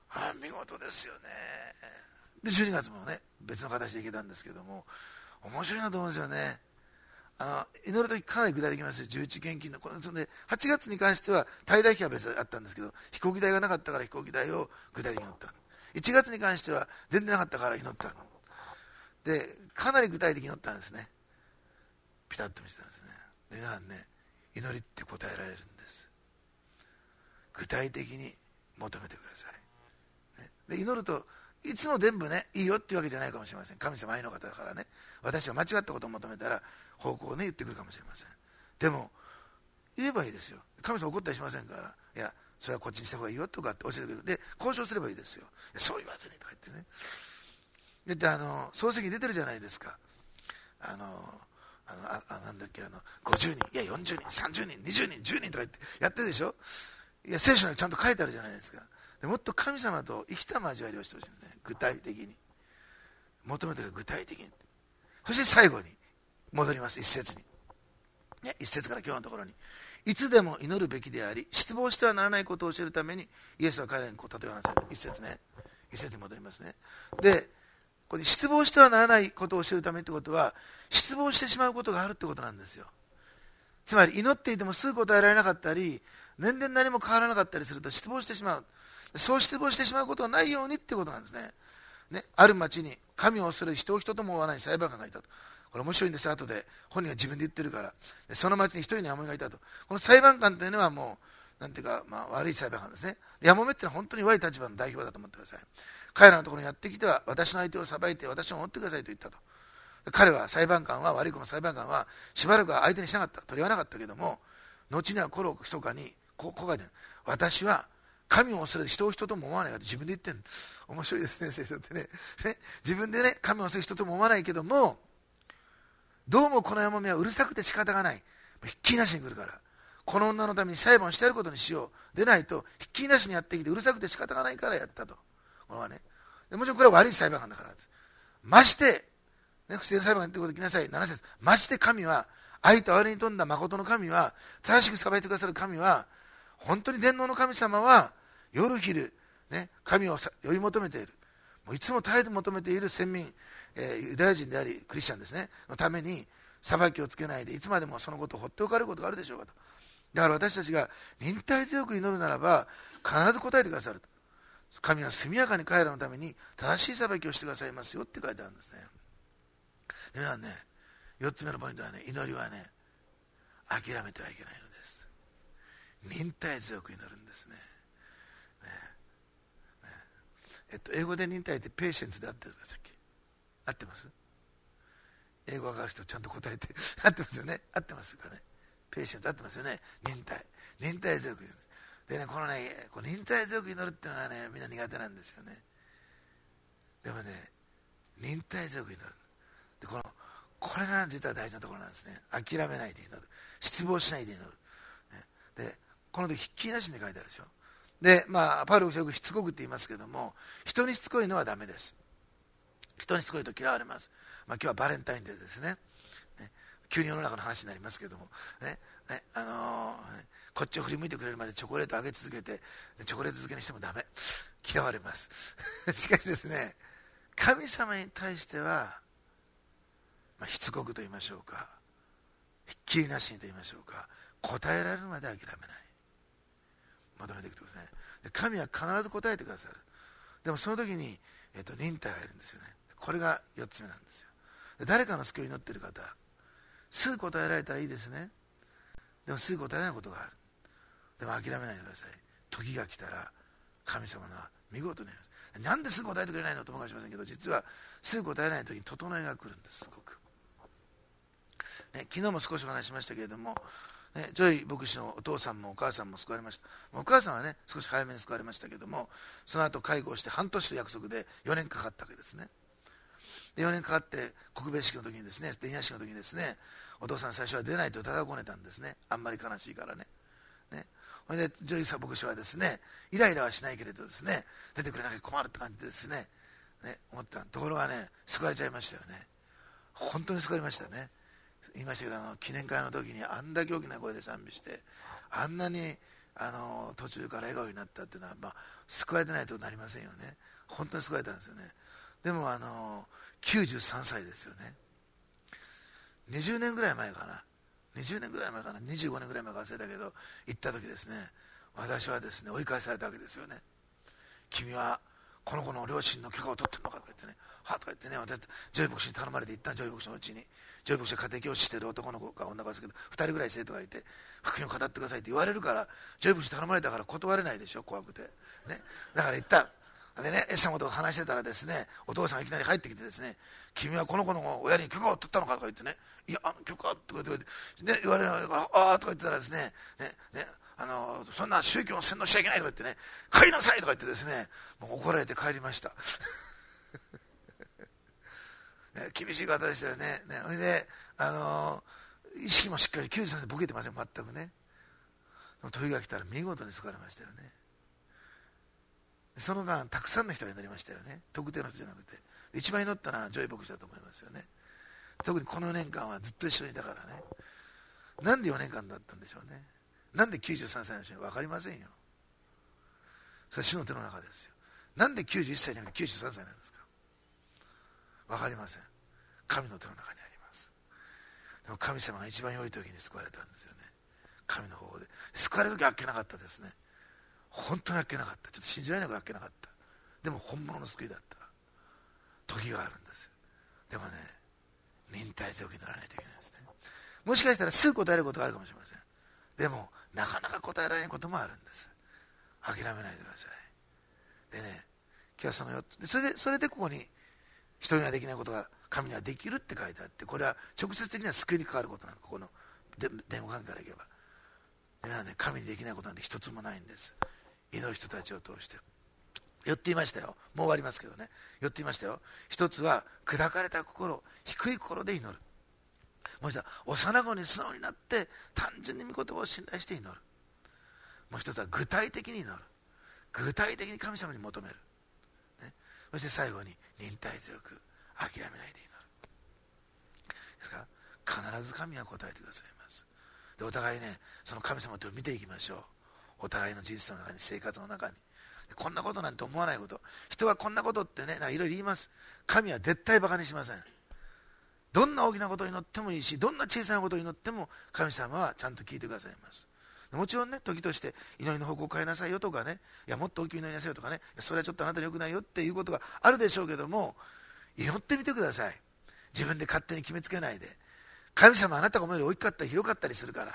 あ見事ですよね。でじゅうにがつもね別の形でいけたんですけども、面白いなと思うんですよね。あの祈るときかなり具体的にますよ。十一献金のこのそれではちがつに関しては滞在費は別だったんですけど、飛行機代がなかったから飛行機代を具体的に祈った。いちがつに関しては全然なかったから祈ったで、かなり具体的に祈ったんですね。ピタッと見せたんですね。で皆さんね、祈りって答えられるんです。具体的に求めてください、ね、で祈るといつも全部ねいいよっていうわけじゃないかもしれません。神様愛の方だからね、私は間違ったことを求めたら方向をね言ってくるかもしれません。でも言えばいいですよ。神様怒ったりしませんから、いやそれはこっちにした方がいいよとかって教えてくれる。で交渉すればいいですよ。そう言わずにとか言ってね。だってあの漱石出てるじゃないですか。あのあのああなんだっけあのごじゅうにん、いやよんじゅうにん、さんじゅうにん、にじゅうにん、じゅうにんとか言ってやってるでしょ。いや聖書にちゃんと書いてあるじゃないですか。でもっと神様と生きた交わりをしてほしいんですね。具体的に求めて具体的に。そして最後に戻ります。一節に、ね、一節から今日のところに、いつでも祈るべきであり失望してはならないことを教えるためにイエスは彼らにこう例え話された。一節ね、一節に戻りますね。でこれ失望してはならないことを教えるためってことは、失望してしまうことがあるってことなんですよ。つまり祈っていてもすぐ答えられなかったり、年々何も変わらなかったりすると失望してしまう。そう失望してしまうことがないようにってことなんですね。ね、ある町に神を恐れる人を人とも追わない裁判官がいたと。これ面白いんです。後で本人が自分で言ってるから。でその町に一人のやもめがいたと。この裁判官というのはもうなんていうか、まあ、悪い裁判官ですね。やもめっていうのは本当に弱い立場の代表だと思ってください。彼らのところにやってきては私の相手を裁いて私を守ってくださいと言ったと。彼は裁判官は悪い子の裁判官はしばらくは相手にしなかった、取りはなかったけども、後には心を密かにこう書いてある。私は神を恐れる人を人とも思わないかと自分で言ってる。面白いですね、聖書ってね。自分でね神を恐れる人とも思わないけども、どうもこのやもめはうるさくて仕方がない、ひっきりなしに来るから、この女のために裁判をしてやることにしよう。でないとひっきりなしにやってきてうるさくて仕方がないからやったと。これはね、でもちろんこれは悪い裁判官だからです。まして、ね、不正裁判官ということを聞きなさい。なな節、まして神は愛と憐れに富んだ誠の神は、正しく裁いてくださる神は、本当に天皇の神様は夜昼、ね、神を追い求めている、もういつも絶えず求めている先民、えー、ユダヤ人でありクリスチャンですねのために裁きをつけないでいつまでもそのことを放っておかれることがあるでしょうかと。だから私たちが忍耐強く祈るならば必ず答えてくださると。神は速やかに彼らのために正しい裁きをしてくださいますよって書いてあるんですね。で皆さんね、よっつめのポイントはね、祈りはね諦めてはいけないのです。忍耐強く祈るんですね。ねねえっと、英語で忍耐ってペーシェンスで合ってるかさっき合ってます？英語わかる人ちゃんと答えて合ってますよね。合ってますかね。ペーシェンス合ってますよね。忍耐忍耐強く祈る。でね、このねこの忍耐強く祈るっていうのはねみんな苦手なんですよね。でもね忍耐強く祈る。でこのこれが実は大事なところなんですね。諦めないで祈る、失望しないで祈る、ね、でこの時ひっきりなしに書いてあるでしょ。でまあパウロはよくしつこくって言いますけども、人にしつこいのはダメです。人にしつこいと嫌われます。まあ、今日はバレンタインデーですね。ね、急に世の中の話になりますけどもね、ね、あのーね、こっちを振り向いてくれるまでチョコレートあげ続けてチョコレート漬けにしてもダメ、嫌われますしかしですね、神様に対しては、まあ、しつこくと言いましょうか、ひっきりなしにと言いましょうか、答えられるまで諦めない、求めていくということですね。で神は必ず答えてくださる。でもその時に、えっと、忍耐がいるんですよね。これがよっつめなんですよ。で誰かの救いを祈っている方、すぐ答えられたらいいですね。でもすぐ答えられないことがある。でも諦めないでください。時が来たら神様のは見事にやる。なんですぐ答えてくれないのと思うかもしれませんけど、実はすぐ答えない時に整えが来るんです。すごく、ね、昨日も少しお話ししましたけれども、ね、ジョイ牧師のお父さんもお母さんも救われました。お母さんはね少し早めに救われましたけども、その後介護をして半年と約束でよねんかかったわけですね。でよねんかかって告別式の時にですね、伝夜式の時にですね、お父さん最初は出ないとただこねたんですね。あんまり悲しいからね。ね、それでジョイサ牧師はですね、イライラはしないけれどですね、出てくれなきゃ困るって感じでですね、ね思ったところがね、救われちゃいましたよね。本当に救われましたね。言いましたけど、あの記念会の時にあんだけ大きな声で賛美して、あんなにあの途中から笑顔になったっていうのは、まあ、救われてないとなりませんよね。本当に救われたんですよね。でもあのきゅうじゅうさんさいですよね。にじゅうねんぐらい前かなにじゅうねんぐらい前かなにじゅうごねんぐらい前か忘れたけど、行った時ですね、私はですね追い返されたわけですよね。君はこの子の両親の許可を取ってるのかとか言ってね、はとか言ってね、私ジョイ牧師に頼まれて行ったジョイ牧師のうちに、ジョイ牧師は家庭教師してる男の子か女の子ですけどふたりぐらい生徒がいて、福音を語ってくださいって言われるから、ジョイ牧師頼まれたから断れないでしょ、怖くてね。だから行ったでね、エスさんのことを話してたらですね、お父さんがいきなり入ってきてですね、君はこの子の親に許可を取ったのかとか言ってね、いや、あの許可とか言って、ね、言われないから、ああとか言ってたらですね、ね、ね、あのそんな宗教の洗脳しちゃいけないとか言ってね、帰りなさいとか言ってですね、もう怒られて帰りました。ね、厳しい方でしたよね。ね、それで、あの意識もしっかりきゅうじゅうさんさいボケてません、全くね。時が来たら見事に救われましたよね。その間たくさんの人が祈りましたよね。特定の人じゃなくて、一番祈ったのはジョイ牧師だと思いますよね。特にこのよねんかんはずっと一緒にいたからね。なんでよねんかんだったんでしょうね。なんできゅうじゅうさんさいの人に分かりませんよ。それは主の手の中ですよ。なんできゅうじゅういっさいじゃなくてきゅうじゅうさんさいなんですか。分かりません。神の手の中にあります。でも神様が一番良い時に救われたんですよね。神の方法で救われる時はあっけなかったですね。本当にあっけなかった。ちょっと信じられないぐらいあっけなかった。でも本物の救いだった時があるんです。でもね、忍耐強くならないといけないですね。もしかしたらすぐ答えることがあるかもしれません。でもなかなか答えられないこともあるんです。諦めないでください。でね、今日はそのよっつで、それでそれでここに人にはできないことが神にはできるって書いてあって、これは直接的には救いに関わることなんです。ここの電話関係からいけばではね、神にできないことなんて一つもないんです。祈る人たちを通してよって言いましたよ。もう終わりますけどね、よって言いましたよ。一つは砕かれた心、低い心で祈る。もう一つは幼子に素直になって単純に御言葉を信頼して祈る。もう一つは具体的に祈る。具体的に神様に求める、ね、そして最後に忍耐強く諦めないで祈る。ですから必ず神は答えてくださいます。でお互いね、その神様と見ていきましょう。お互いの人生の中に、生活の中に。こんなことなんて思わないこと、人はこんなことってね、いろいろ言います。神は絶対バカにしません。どんな大きなことを祈ってもいいし、どんな小さなことを祈っても神様はちゃんと聞いてくださいます。もちろんね、時として祈りの方向を変えなさいよとかね、いやもっと大きく祈りなさいよとかね、いやそれはちょっとあなたに良くないよっていうことがあるでしょうけども、祈ってみてください。自分で勝手に決めつけないで。神様はあなたが思うより大きかったり広かったりするから、ね、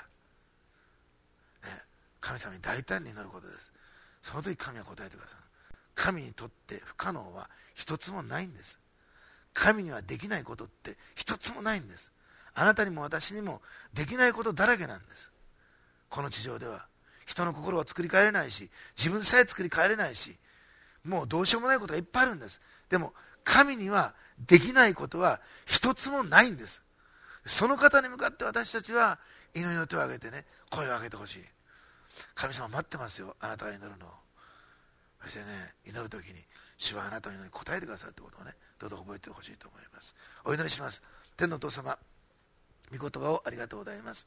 神様に大胆に祈ることです。その時神は答えてください。神にとって不可能は一つもないんです。神にはできないことって一つもないんです。あなたにも私にもできないことだらけなんです。この地上では人の心は作り変えれないし、自分さえ作り変えれないし、もうどうしようもないことがいっぱいあるんです。でも神にはできないことは一つもないんです。その方に向かって私たちは祈りの手を挙げてね、声を上げてほしい。神様待ってますよ、あなたが祈るのを。そしてね、祈る時に主はあなたの祈りに応えてくださるということをね、どうぞ覚えてほしいと思います。お祈りします。天のお父様、御言葉をありがとうございます。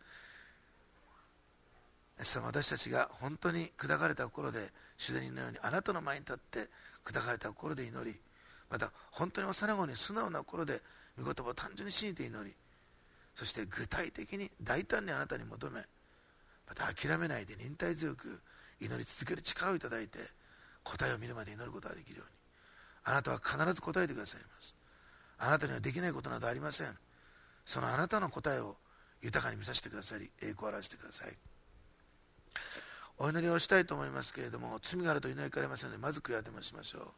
イエス様、私たちが本当に砕かれた心で主で祈るのように、あなたの前に立って砕かれた心で祈り、また本当に幼子に素直な心で御言葉を単純に信じて祈り、そして具体的に大胆にあなたに求め、また諦めないで忍耐強く祈り続ける力をいただいて、答えを見るまで祈ることができるように、あなたは必ず答えてくださいます。あなたにはできないことなどありません。そのあなたの答えを豊かに見させてくださり、栄光を表してください。お祈りをしたいと思いますけれども、罪があると祈りかれませんので、まず悔い改めしましょう。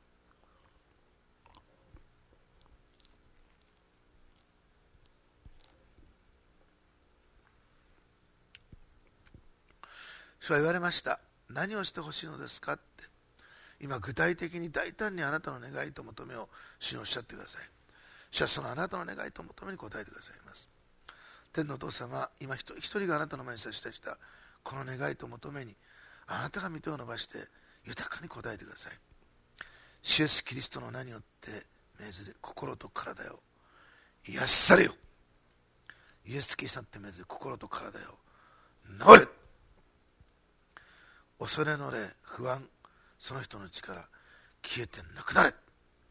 主は言われました。何をしてほしいのですかって。今具体的に大胆にあなたの願いと求めを主におっしゃってください。主はそのあなたの願いと求めに答えてくださいます。天のお父様、今一人一人があなたの前に差し出したこの願いと求めに、あなたが御手を伸ばして豊かに答えてください。主イエスキリストの名によって命ずる心と体よ癒されよ。イエスキリストって命ずる心と体よ治れ。 恐れの霊、不安、その人の力消えてなくなれ。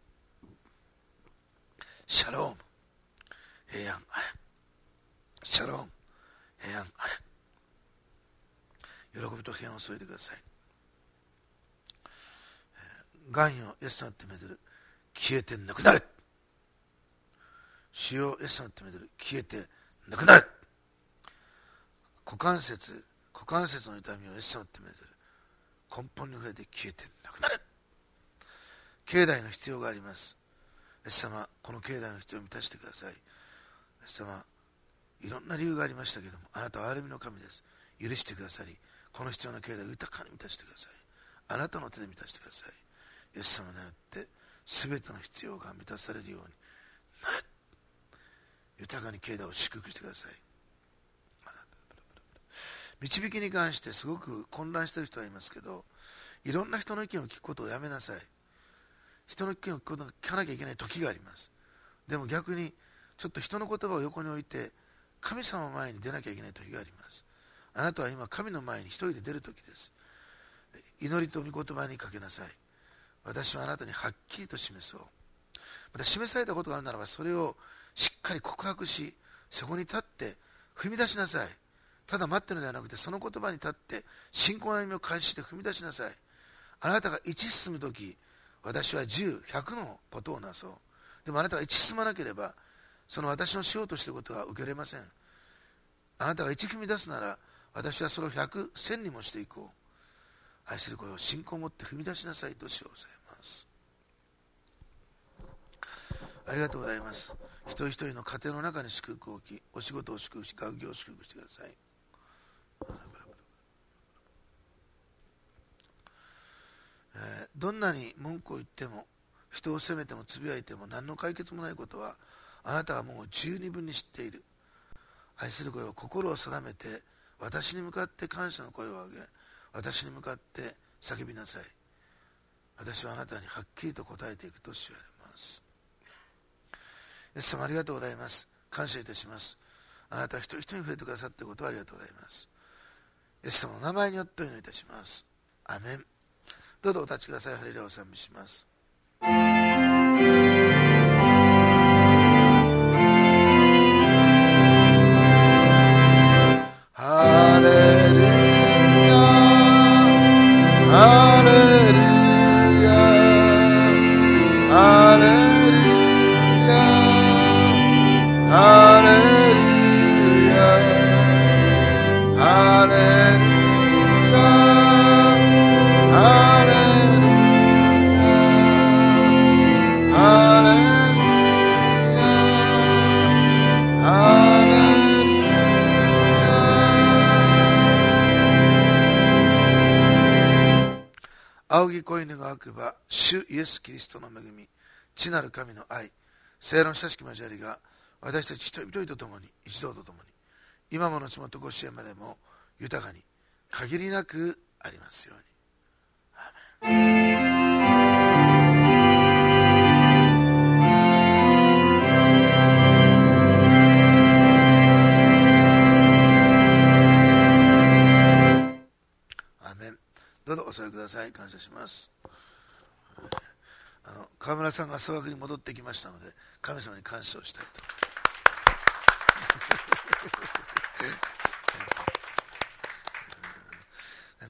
シャローム、平安あれ。シャローム、平安あれ。喜びと平安を添えてください。癌よイエスの手めでる、消えてなくなれ。主よイエスの手めでる、消えてなくなれ。股関節股関節の痛みをイエスの手めでる、根本に触れて消えてなくなれ。境内の必要があります。イエス様、この境内の必要を満たしてください。イエス様、いろんな理由がありましたけれども、あなたは憐れみの神です。許してくださり、この必要な境内を豊かに満たしてください。あなたの手で満たしてください。イエス様によって全ての必要が満たされるようになれ。豊かに境内を祝福してください。導きに関してすごく混乱している人はいますけど、いろんな人の意見を聞くことをやめなさい。人の意見を聞くことが聞かなきゃいけない時があります。でも逆にちょっと人の言葉を横に置いて神様の前に出なきゃいけない時があります。あなたは今神の前に一人で出る時です。祈りと御言葉にかけなさい。私はあなたにはっきりと示そう。また示されたことがあるならば、それをしっかり告白し、そこに立って踏み出しなさい。ただ待ってるのではなくて、その言葉に立って信仰の歩みを開始して踏み出しなさい。あなたが一進むとき、私は十、百のことをなそう。でもあなたが一進まなければ、その私のしようとしていることは受け入れません。あなたが一踏み出すなら、私はそれを百、千にもしていこう。愛する声を信仰を持って踏み出しなさいと主を抑えます。ありがとうございます。一人一人の家庭の中に祝福を置き、お仕事を祝福し、学業を祝福してください。えー、どんなに文句を言っても、人を責めてもつぶやいても何の解決もないことはあなたはもう十二分に知っている。愛する声を心を定めて、私に向かって感謝の声を上げ、私に向かって叫びなさい。私はあなたにはっきりと答えていくと主は言われます。イエス様、ありがとうございます。感謝いたします。あなたは一人一人に触れてくださっていることをありがとうございます。イエス様の名前によってお祈りいたします。アメン。どうぞお立ちください。ハレルヤを賛美します。ハレルヤ、ハレルヤ、ハレルヤ、ハレルヤ、ハレルヤ、ハレルヤ、仰ぎ恋願わくば、主イエス・キリストの恵み、父なる神の愛、聖霊の親しき交わりが、私たち一人一人と共に、一同と共に、今も後もとご支援までも豊かに、限りなくありますように。アーメン。どうぞお座りください。感謝します。あの川村さんが総額に戻ってきましたので、神様に感謝をしたいと